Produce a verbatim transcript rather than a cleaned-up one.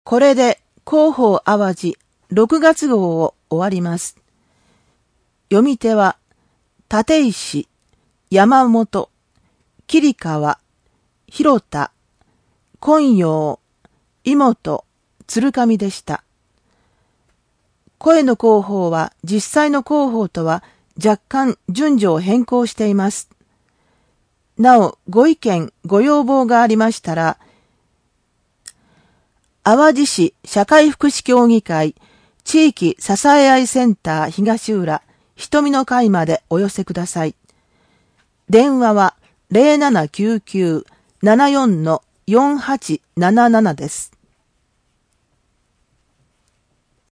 これで広報淡路ろくがつ号を終わります。読み手は、立石、山本、桐川、広田、今陽、妹、鶴上でした。声の広報は実際の広報とは若干順序を変更しています。なお、ご意見、ご要望がありましたら、淡路市社会福祉協議会地域支え合いセンター東浦瞳の会までお寄せください。電話は ゼロななきゅうきゅう ななよん よんはちななな です。